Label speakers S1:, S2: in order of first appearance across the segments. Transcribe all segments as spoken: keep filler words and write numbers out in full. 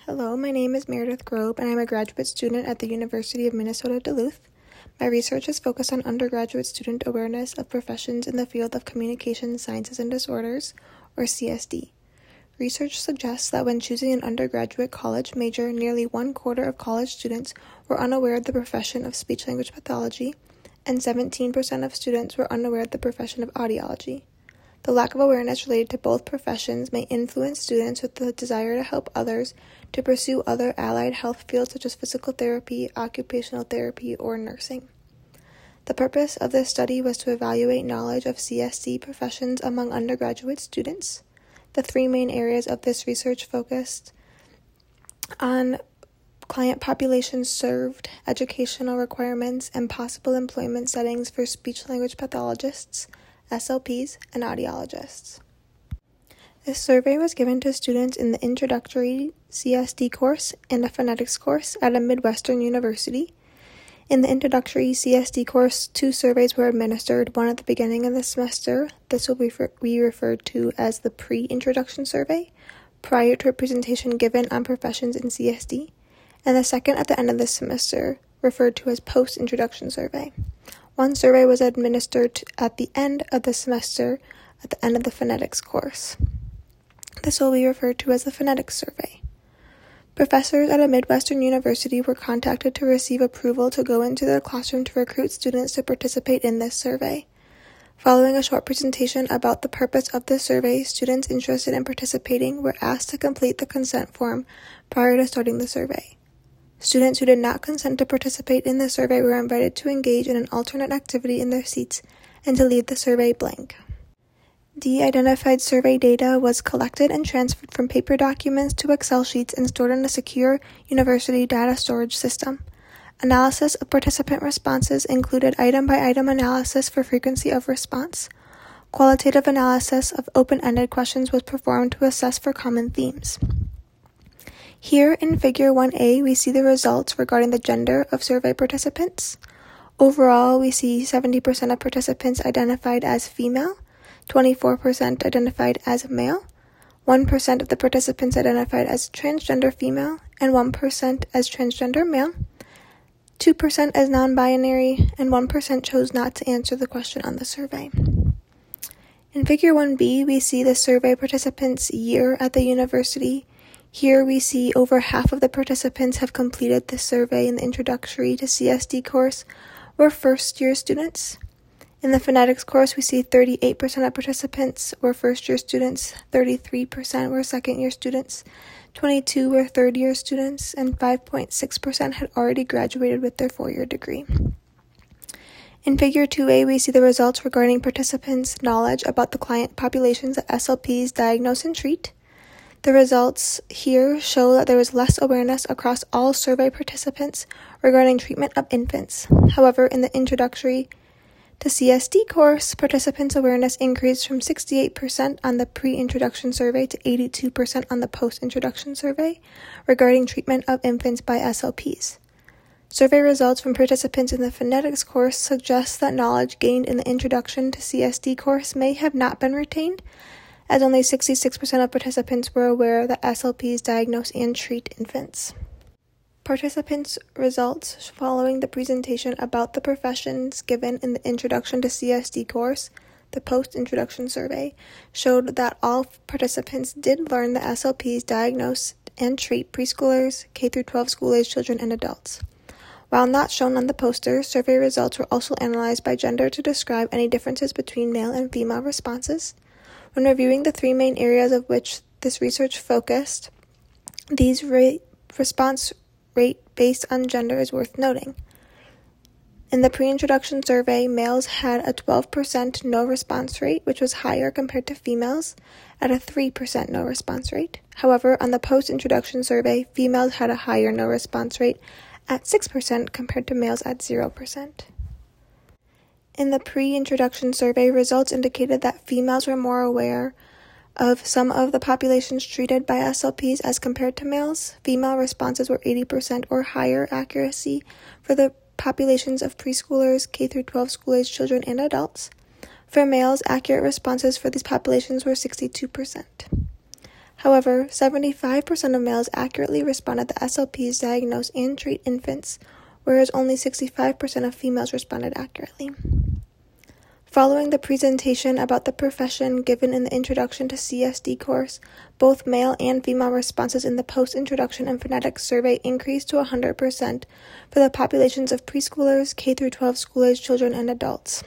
S1: Hello, my name is Meredith Grobe, and I'm a graduate student at the University of Minnesota Duluth. My research is focused on undergraduate student awareness of professions in the field of communication sciences and disorders, or C S D. Research suggests that when choosing an undergraduate college major, nearly one quarter of college students were unaware of the profession of speech-language pathology, and seventeen percent of students were unaware of the profession of audiology. The lack of awareness related to both professions may influence students with the desire to help others to pursue other allied health fields such as physical therapy, occupational therapy, or nursing. The purpose of this study was to evaluate knowledge of C S D professions among undergraduate students. The three main areas of this research focused on client populations served, educational requirements, and possible employment settings for speech-language pathologists, S L Ps, and audiologists. This survey was given to students in the introductory C S D course and a phonetics course at a Midwestern university. In the introductory C S D course, two surveys were administered, one at the beginning of the semester. This will be referred to as the pre-introduction survey, prior to a presentation given on professions in C S D, and the second at the end of the semester, referred to as post-introduction survey. One survey was administered at the end of the semester, at the end of the phonetics course. This will be referred to as the phonetics survey. Professors at a Midwestern university were contacted to receive approval to go into their classroom to recruit students to participate in this survey. Following a short presentation about the purpose of the survey, students interested in participating were asked to complete the consent form prior to starting the survey. Students who did not consent to participate in the survey were invited to engage in an alternate activity in their seats and to leave the survey blank. De-identified survey data was collected and transferred from paper documents to Excel sheets and stored in a secure university data storage system. Analysis of participant responses included item-by-item analysis for frequency of response. Qualitative analysis of open-ended questions was performed to assess for common themes. Here in Figure one A, we see the results regarding the gender of survey participants. Overall, we see seventy percent of participants identified as female, twenty-four percent identified as male, one percent of the participants identified as transgender female, and one percent as transgender male, two percent as non-binary, and one percent chose not to answer the question on the survey. In Figure one B, we see the survey participants' year at the university. Here we see over half of the participants have completed the survey in the introductory to C S D course were first-year students. In the phonetics course, we see thirty-eight percent of participants were first-year students, thirty-three percent were second-year students, twenty-two were third-year students, and five point six percent had already graduated with their four-year degree. In Figure two A, we see the results regarding participants' knowledge about the client populations that S L Ps diagnose and treat. The results here show that there was less awareness across all survey participants regarding treatment of infants. However, in the introductory to C S D course, participants' awareness increased from sixty-eight percent on the pre-introduction survey to eighty-two percent on the post-introduction survey regarding treatment of infants by S L Ps. Survey results from participants in the phonetics course suggest that knowledge gained in the introduction to C S D course may have not been retained, as only sixty-six percent of participants were aware that S L Ps diagnose and treat infants. Participants' results following the presentation about the professions given in the Introduction to C S D course, the post-introduction survey, showed that all participants did learn that S L Ps diagnose and treat preschoolers, K through twelve school-age children, and adults. While not shown on the poster, survey results were also analyzed by gender to describe any differences between male and female responses. When reviewing the three main areas of which this research focused, these rate, response rate based on gender is worth noting. In the pre-introduction survey, males had a twelve percent no response rate, which was higher compared to females at a three percent no response rate. However, on the post-introduction survey, females had a higher no response rate at six percent compared to males at zero percent. In the pre-introduction survey, results indicated that females were more aware of some of the populations treated by S L Ps as compared to males. Female responses were eighty percent or higher accuracy for the populations of preschoolers, K through twelve school-age children, and adults. For males, accurate responses for these populations were sixty-two percent. However, seventy-five percent of males accurately responded that S L Ps diagnose and treat infants, whereas only sixty-five percent of females responded accurately. Following the presentation about the profession given in the Introduction to C S D course, both male and female responses in the Post-Introduction and Phonetics survey increased to one hundred percent for the populations of preschoolers, K through twelve school-aged children, and adults.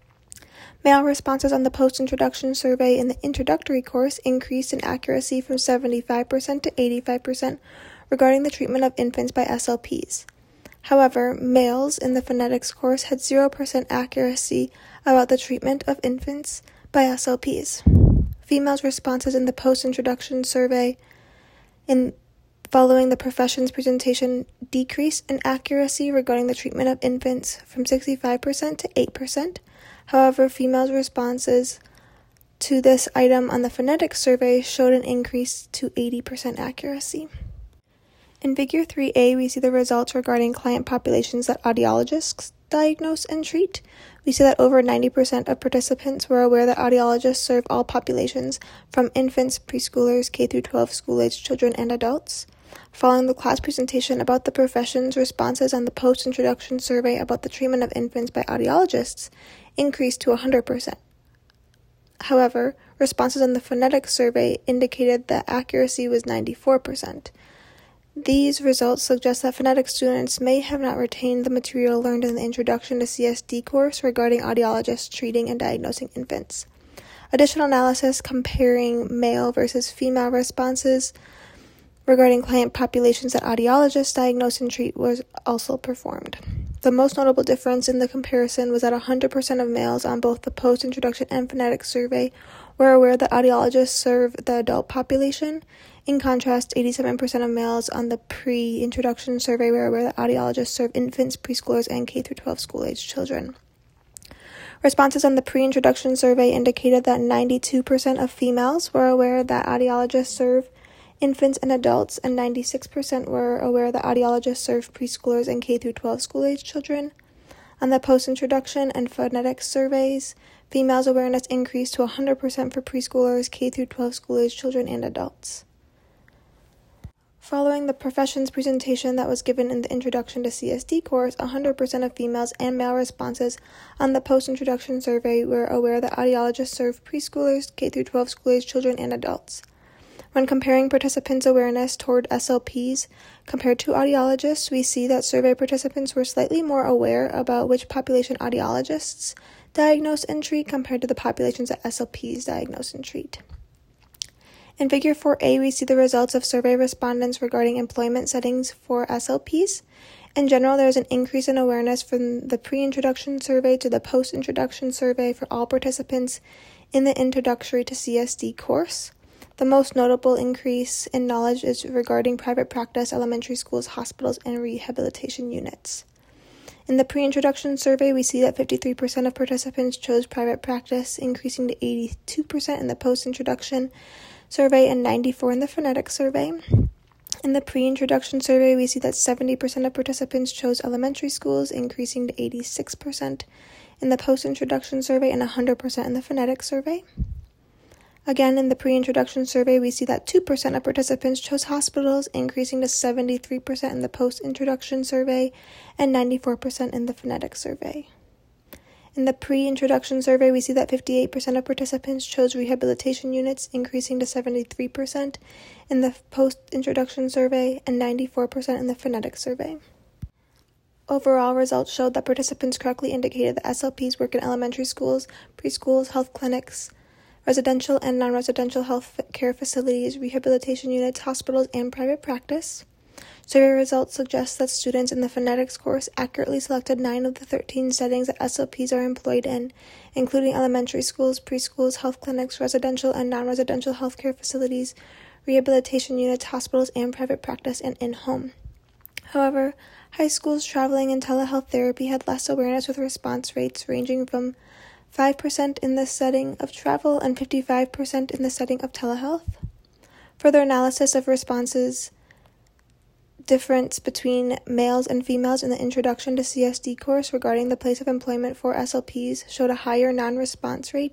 S1: Male responses on the Post-Introduction survey in the Introductory course increased in accuracy from seventy-five percent to eighty-five percent regarding the treatment of infants by S L Ps. However, males in the Phonetics course had zero percent accuracy about the treatment of infants by S L Ps. Females' responses in the Post-Introduction survey in following the profession's presentation decreased in accuracy regarding the treatment of infants from sixty-five percent to eight percent. However, females' responses to this item on the Phonetics survey showed an increase to eighty percent accuracy. In Figure three A, we see the results regarding client populations that audiologists diagnose and treat. We see that over ninety percent of participants were aware that audiologists serve all populations, from infants, preschoolers, K through twelve school-aged children, and adults. Following the class presentation about the profession's, responses on the Post-Introduction survey about the treatment of infants by audiologists increased to one hundred percent. However, responses on the Phonetics survey indicated that accuracy was ninety-four percent. These results suggest that phonetics students may have not retained the material learned in the Introduction to C S D course regarding audiologists treating and diagnosing infants. Additional analysis comparing male versus female responses regarding client populations that audiologists diagnose and treat was also performed. The most notable difference in the comparison was that one hundred percent of males on both the Post-Introduction and Phonetics survey were aware that audiologists serve the adult population. In contrast, eighty-seven percent of males on the pre-introduction survey were aware that audiologists serve infants, preschoolers, and K through twelve school-aged children. Responses on the pre-introduction survey indicated that ninety-two percent of females were aware that audiologists serve infants and adults, and ninety-six percent were aware that audiologists serve preschoolers and K through twelve school-aged children. On the post-introduction and phonetics surveys, females' awareness increased to one hundred percent for preschoolers, K through twelve school-aged children, and adults. Following the profession's presentation that was given in the Introduction to C S D course, one hundred percent of females and male responses on the post-introduction survey were aware that audiologists serve preschoolers, K through twelve school-aged children, and adults. When comparing participants' awareness toward S L Ps compared to audiologists, we see that survey participants were slightly more aware about which population audiologists diagnose and treat compared to the populations that S L Ps diagnose and treat. In Figure four A, we see the results of survey respondents regarding employment settings for S L Ps. In general, there is an increase in awareness from the pre-introduction survey to the post-introduction survey for all participants in the Introductory to C S D course. The most notable increase in knowledge is regarding private practice, elementary schools, hospitals, and rehabilitation units. In the pre-introduction survey, we see that fifty-three percent of participants chose private practice, increasing to eighty-two percent in the post-introduction survey and ninety-four percent in the phonetics survey. In the pre-introduction survey, we see that seventy percent of participants chose elementary schools, increasing to eighty-six percent in the post-introduction survey and one hundred percent in the phonetics survey. Again, in the pre-introduction survey, we see that two percent of participants chose hospitals, increasing to seventy-three percent in the post-introduction survey and ninety-four percent in the phonetics survey. In the pre-introduction survey, we see that fifty-eight percent of participants chose rehabilitation units, increasing to seventy-three percent in the post-introduction survey and ninety-four percent in the phonetics survey. Overall results showed that participants correctly indicated that S L Ps work in elementary schools, preschools, health clinics, residential and non-residential health care facilities, rehabilitation units, hospitals, and private practice. Survey results suggest that students in the phonetics course accurately selected nine of the thirteen settings that S L Ps are employed in, including elementary schools, preschools, health clinics, residential and non-residential healthcare facilities, rehabilitation units, hospitals, and private practice, and in-home. However, high schools traveling in telehealth therapy had less awareness, with response rates ranging from five percent in the setting of travel and fifty-five percent in the setting of telehealth. Further analysis of responses difference between males and females in the Introduction to C S D course regarding the place of employment for S L Ps showed a higher non-response rate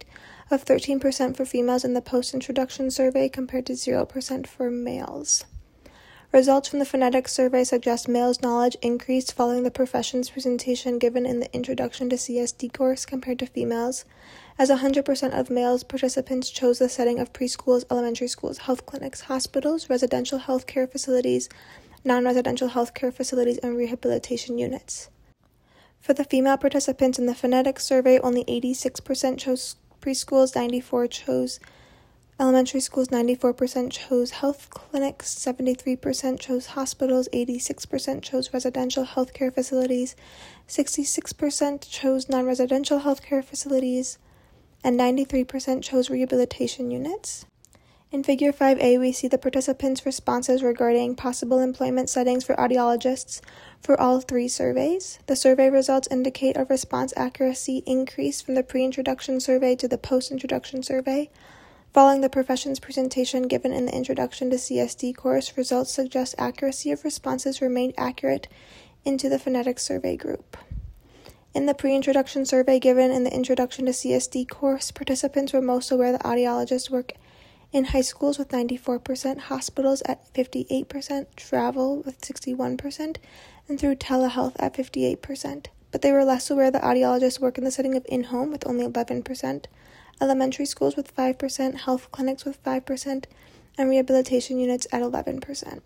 S1: of thirteen percent for females in the post-introduction survey compared to zero percent for males. Results from the phonetics survey suggest males' knowledge increased following the profession's presentation given in the Introduction to C S D course compared to females, as one hundred percent of males participants chose the setting of preschools, elementary schools, health clinics, hospitals, residential health care facilities, non-residential health care facilities, and rehabilitation units. For the female participants in the phonetics survey, only eighty-six percent chose preschools, ninety-four percent chose elementary schools, ninety-four percent chose health clinics, seventy-three percent chose hospitals, eighty-six percent chose residential healthcare facilities, sixty-six percent chose non-residential healthcare facilities, and ninety-three percent chose rehabilitation units. In Figure five A, we see the participants' responses regarding possible employment settings for audiologists for all three surveys. The survey results indicate a response accuracy increase from the pre-introduction survey to the post-introduction survey. Following the profession's presentation given in the Introduction to C S D course, results suggest accuracy of responses remained accurate into the phonetics survey group. In the pre-introduction survey given in the Introduction to C S D course, participants were most aware that audiologists work in high schools with ninety-four percent, hospitals at fifty-eight percent, travel with sixty-one percent, and through telehealth at fifty-eight percent. But they were less aware that audiologists work in the setting of in-home with only eleven percent, elementary schools with five percent, health clinics with five percent, and rehabilitation units at eleven percent.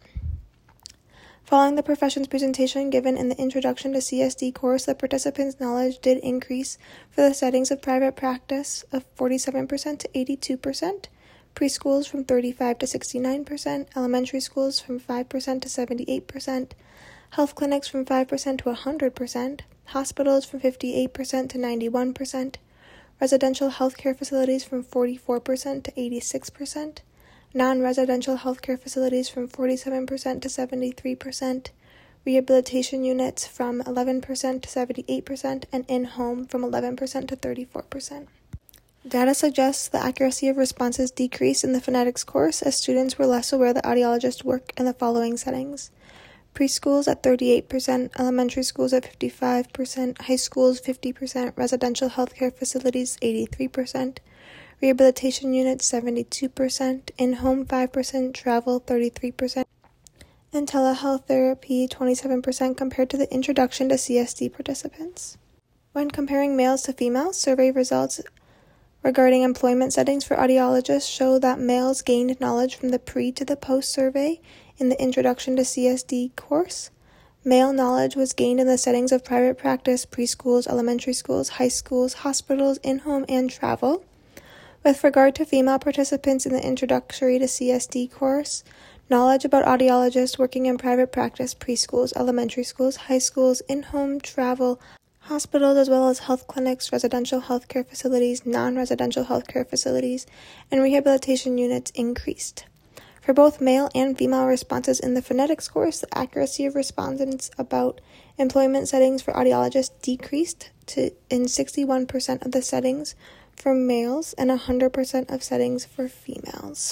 S1: Following the profession's presentation given in the Introduction to C S D course, the participants' knowledge did increase for the settings of private practice of forty-seven percent to eighty-two percent, preschools from thirty-five to sixty-nine percent, elementary schools from five percent to seventy-eight percent, health clinics from five percent to one hundred percent, hospitals from fifty-eight percent to ninety-one percent, residential healthcare facilities from forty-four percent to eighty-six percent, non-residential healthcare facilities from forty-seven percent to seventy-three percent, rehabilitation units from eleven percent to seventy-eight percent, and in-home from eleven percent to thirty-four percent. Data suggests the accuracy of responses decreased in the phonetics course as students were less aware that audiologists work in the following settings: preschools at thirty-eight percent, elementary schools at fifty-five percent, high schools fifty percent, residential healthcare facilities eighty-three percent, rehabilitation units seventy-two percent, in-home five percent, travel thirty-three percent, and telehealth therapy twenty-seven percent compared to the Introduction to C S D participants. When comparing males to females, survey results regarding employment settings for audiologists show that males gained knowledge from the pre to the post survey in the Introduction to C S D course. Male knowledge was gained in the settings of private practice, preschools, elementary schools, high schools, hospitals, in-home, and travel. With regard to female participants in the Introductory to C S D course, knowledge about audiologists working in private practice, preschools, elementary schools, high schools, in-home, travel, hospitals, as well as health clinics, residential healthcare facilities, non-residential healthcare facilities, and rehabilitation units increased. For both male and female responses in the phonetics course, the accuracy of respondents about employment settings for audiologists decreased to in sixty-one percent of the settings for males and one hundred percent of settings for females.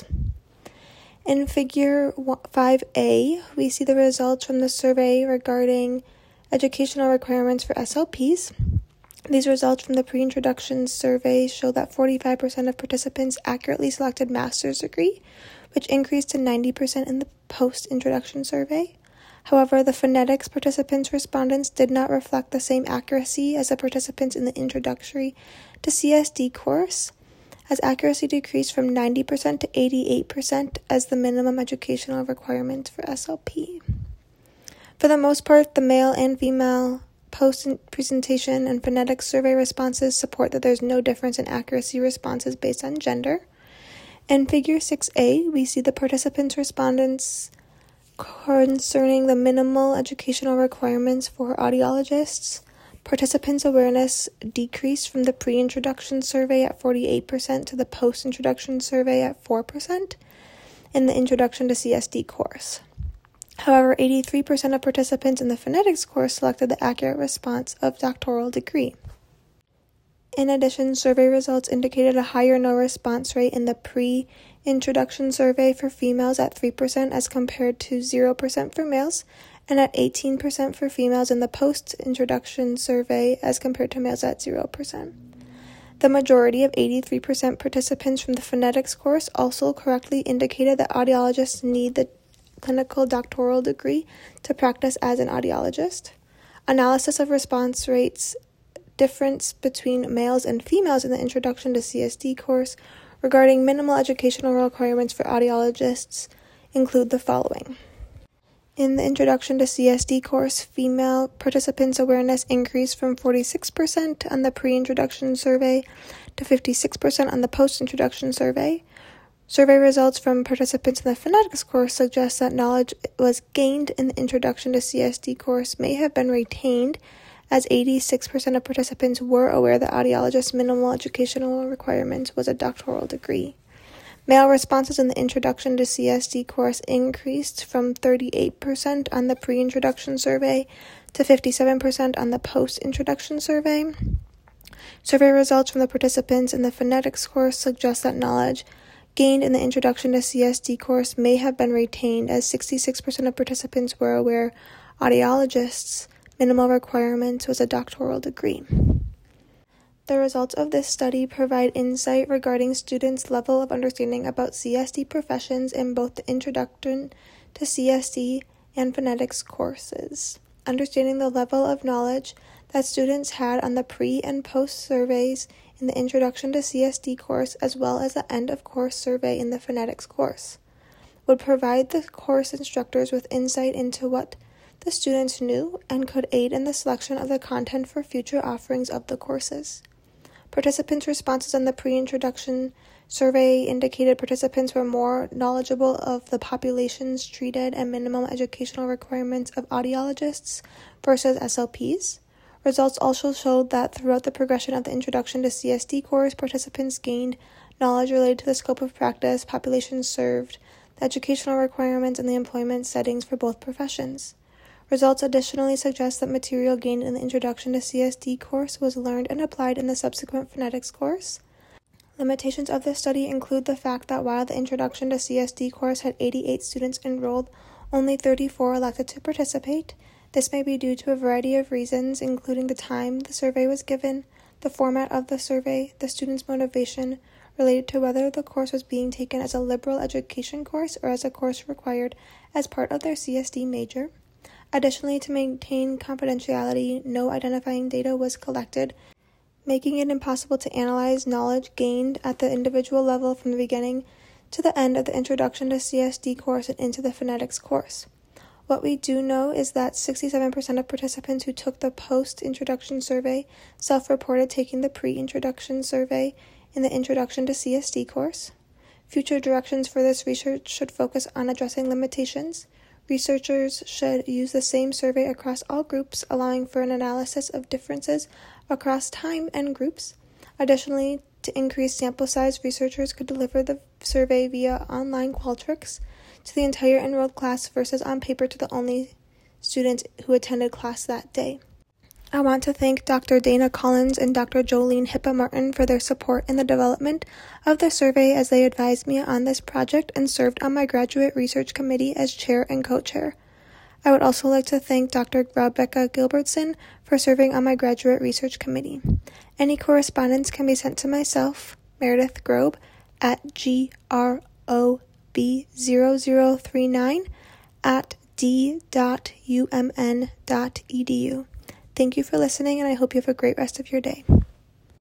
S1: In Figure five A, we see the results from the survey regarding educational requirements for S L Ps. These results from the pre-introduction survey show that forty-five percent of participants accurately selected master's degree, which increased to ninety percent in the post-introduction survey. However, the phonetics participants' respondents did not reflect the same accuracy as the participants in the Introductory to C S D course, as accuracy decreased from ninety percent to eighty-eight percent as the minimum educational requirements for S L P. For the most part, the male and female post-presentation and phonetics survey responses support that there's no difference in accuracy responses based on gender. In Figure six A, we see the participants' respondents concerning the minimal educational requirements for audiologists. Participants' awareness decreased from the pre-introduction survey at forty-eight percent to the post-introduction survey at four percent in the Introduction to C S D course. However, eighty-three percent of participants in the phonetics course selected the accurate response of doctoral degree. In addition, survey results indicated a higher no response rate in the pre-introduction survey for females at three percent as compared to zero percent for males, and at eighteen percent for females in the post-introduction survey as compared to males at zero percent. The majority of eighty-three percent participants from the phonetics course also correctly indicated that audiologists need the clinical doctoral degree to practice as an audiologist. Analysis of response rates difference between males and females in the Introduction to C S D course regarding minimal educational requirements for audiologists include the following. In the Introduction to C S D course, female participants' awareness increased from forty-six percent on the pre-introduction survey to fifty-six percent on the post-introduction survey. Survey results from participants in the phonetics course suggest that knowledge was gained in the Introduction to C S D course may have been retained, as eighty-six percent of participants were aware that audiologists' minimal educational requirements was a doctoral degree. Male responses in the Introduction to C S D course increased from thirty-eight percent on the pre-introduction survey to fifty-seven percent on the post-introduction survey. Survey results from the participants in the phonetics course suggest that knowledge gained in the Introduction to C S D course may have been retained, as sixty-six percent of participants were aware audiologists' minimal requirements was a doctoral degree. The results of this study provide insight regarding students' level of understanding about C S D professions in both the Introduction to C S D and phonetics courses. Understanding the level of knowledge that students had on the pre- and post surveys in the Introduction to C S D course, as well as the end-of-course survey in the phonetics course, would provide the course instructors with insight into what the students knew and could aid in the selection of the content for future offerings of the courses. Participants' responses on the pre-introduction survey indicated participants were more knowledgeable of the populations treated and minimum educational requirements of audiologists versus S L Ps. Results also showed that throughout the progression of the Introduction to C S D course, participants gained knowledge related to the scope of practice, populations served, the educational requirements, and the employment settings for both professions. Results additionally suggest that material gained in the Introduction to C S D course was learned and applied in the subsequent phonetics course. Limitations of this study include the fact that while the Introduction to C S D course had eighty-eight students enrolled, only thirty-four elected to participate. This may be due to a variety of reasons, including the time the survey was given, the format of the survey, the student's motivation related to whether the course was being taken as a liberal education course or as a course required as part of their C S D major. Additionally, to maintain confidentiality, no identifying data was collected, making it impossible to analyze knowledge gained at the individual level from the beginning to the end of the Introduction to C S D course and into the phonetics course. What we do know is that sixty-seven percent of participants who took the post-introduction survey self-reported taking the pre-introduction survey in the Introduction to C S D course. Future directions for this research should focus on addressing limitations. Researchers should use the same survey across all groups, allowing for an analysis of differences across time and groups. Additionally, to increase sample size, researchers could deliver the survey via online Qualtrics to the entire enrolled class versus on paper to the only students who attended class that day. I want to thank Doctor Dana Collins and Doctor Jolene Hippa Martin for their support in the development of the survey as they advised me on this project and served on my graduate research committee as chair and co-chair. I would also like to thank Doctor Rebecca Gilbertson for serving on my graduate research committee. Any correspondence can be sent to myself, Meredith Grobe, at G R O B zero zero three nine at d dot u m n dot e d u. Thank you for listening, and I hope you have a great rest of your day.